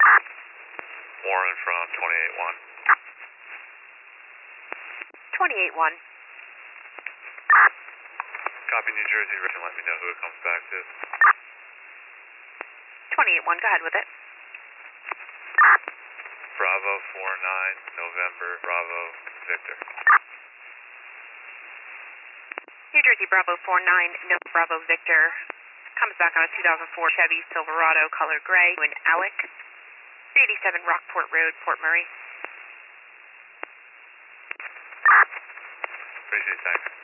Warren from 28-1. 28-1. Copy New Jersey, Rick, and let me know who it comes back to. 28-1, go ahead with it. Bravo 49, November, Bravo, Victor. New Jersey, Bravo 49, no Bravo Victor. Comes back on a 2004 Chevy Silverado, color gray, in Alec. 387 Rockport Road, Port Murray. Appreciate it, thanks.